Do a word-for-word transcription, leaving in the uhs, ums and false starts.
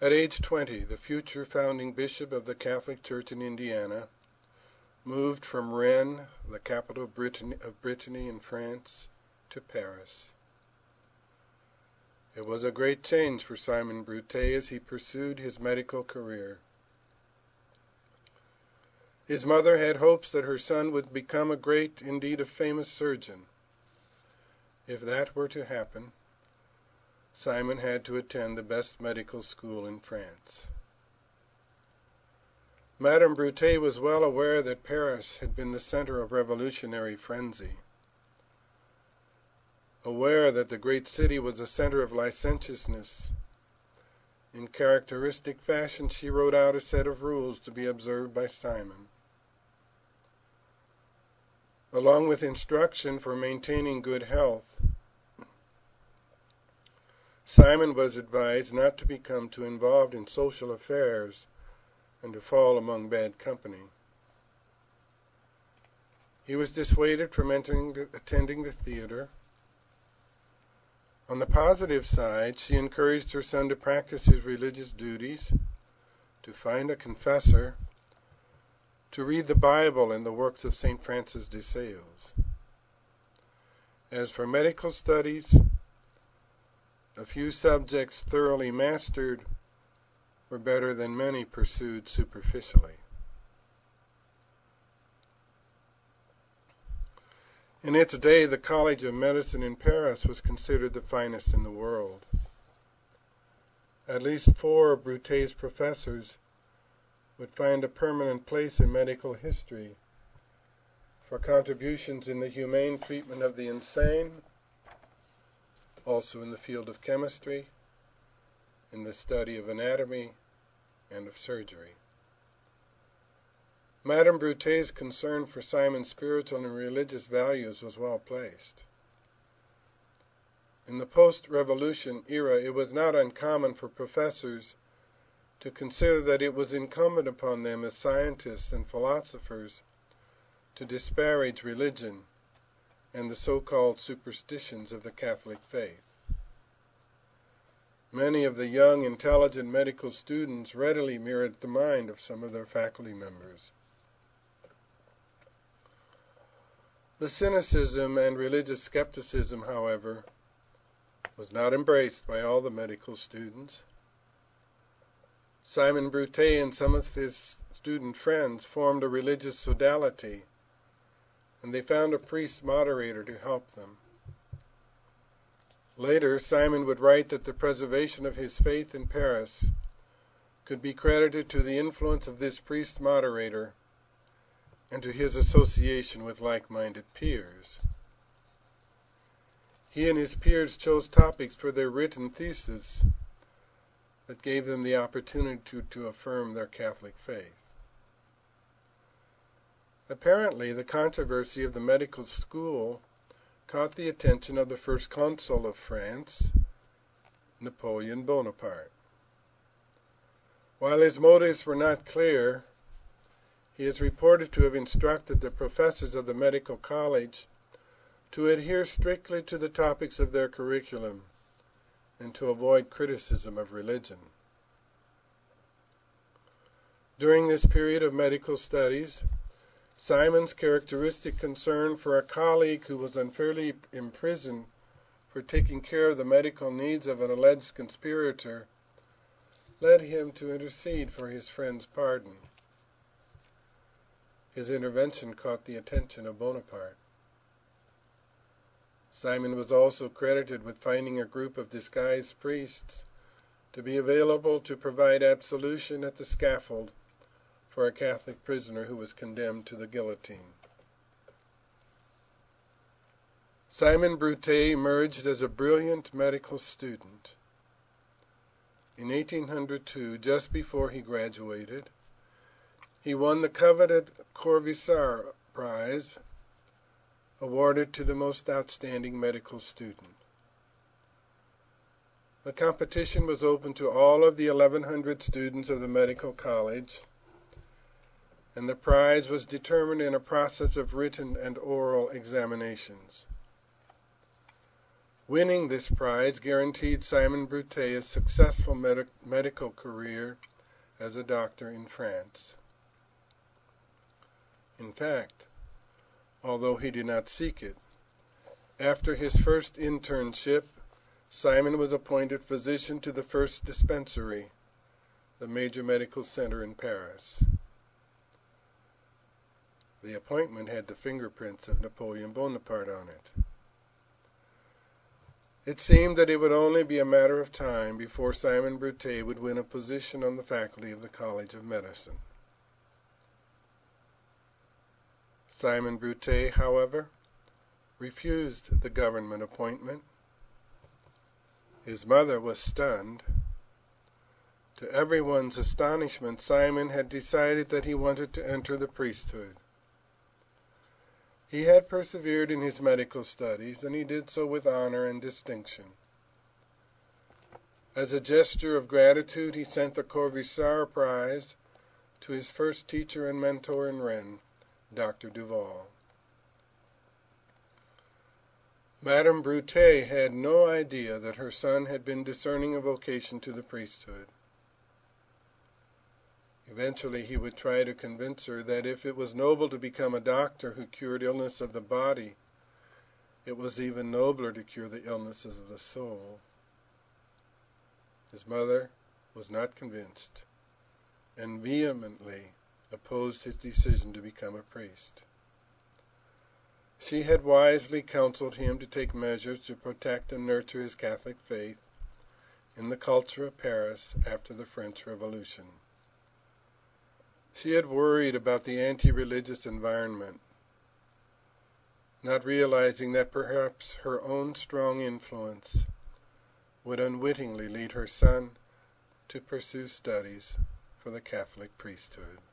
At age twenty, the future founding bishop of the Catholic Church in Indiana moved from Rennes, the capital of Brittany, of Brittany in France, to Paris. It was a great change for Simon Broutet as he pursued his medical career. His mother had hopes that her son would become a great, indeed a famous surgeon. If that were to happen, Simon had to attend the best medical school in France. Madame Broutet was well aware that Paris had been the center of revolutionary frenzy. Aware that the great city was a center of licentiousness, in characteristic fashion she wrote out a set of rules to be observed by Simon. Along with instruction for maintaining good health, Simon was advised not to become too involved in social affairs and to fall among bad company. He was dissuaded from entering the, attending the theater. On the positive side, she encouraged her son to practice his religious duties, to find a confessor, to read the Bible and the works of Saint Francis de Sales. As for medical studies, a few subjects thoroughly mastered were better than many pursued superficially. In its day, the College of Medicine in Paris was considered the finest in the world. At least four of Broutet's professors would find a permanent place in medical history for contributions in the humane treatment of the insane, also in the field of chemistry, in the study of anatomy, and of surgery. Madame Broutet's concern for Simon's spiritual and religious values was well placed. In the post-revolution era, it was not uncommon for professors to consider that it was incumbent upon them as scientists and philosophers to disparage religion and the so-called superstitions of the Catholic faith. Many of the young, intelligent medical students readily mirrored the mind of some of their faculty members. The cynicism and religious skepticism, however, was not embraced by all the medical students. Simon Broutet and some of his student friends formed a religious sodality, and they found a priest moderator to help them. Later, Simon would write that the preservation of his faith in Paris could be credited to the influence of this priest moderator and to his association with like-minded peers. He and his peers chose topics for their written theses that gave them the opportunity to, to affirm their Catholic faith. Apparently, the controversy of the medical school caught the attention of the first consul of France, Napoleon Bonaparte. While his motives were not clear, he is reported to have instructed the professors of the medical college to adhere strictly to the topics of their curriculum and to avoid criticism of religion. During this period of medical studies, Simon's characteristic concern for a colleague who was unfairly imprisoned for taking care of the medical needs of an alleged conspirator led him to intercede for his friend's pardon. His intervention caught the attention of Bonaparte. Simon was also credited with finding a group of disguised priests to be available to provide absolution at the scaffold for a Catholic prisoner who was condemned to the guillotine. Simon Broutet emerged as a brilliant medical student. In eighteen hundred two, just before he graduated, he won the coveted Corvisart Prize, awarded to the most outstanding medical student. The competition was open to all of the eleven hundred students of the medical college, and the prize was determined in a process of written and oral examinations. Winning this prize guaranteed Simon Broutet a successful med- medical career as a doctor in France. In fact, although he did not seek it, after his first internship, Simon was appointed physician to the first dispensary, the major medical center in Paris. The appointment had the fingerprints of Napoleon Bonaparte on it. It seemed that it would only be a matter of time before Simon Broutet would win a position on the faculty of the College of Medicine. Simon Broutet, however, refused the government appointment. His mother was stunned. To everyone's astonishment, Simon had decided that he wanted to enter the priesthood. He had persevered in his medical studies, and he did so with honor and distinction. As a gesture of gratitude, he sent the Corvisart Prize to his first teacher and mentor in Rennes, Doctor Duval. Madame Broutet had no idea that her son had been discerning a vocation to the priesthood. Eventually he would try to convince her that if it was noble to become a doctor who cured illness of the body, it was even nobler to cure the illnesses of the soul. His mother was not convinced, and vehemently opposed his decision to become a priest. She had wisely counseled him to take measures to protect and nurture his Catholic faith in the culture of Paris after the French Revolution. She had worried about the anti-religious environment, not realizing that perhaps her own strong influence would unwittingly lead her son to pursue studies for the Catholic priesthood.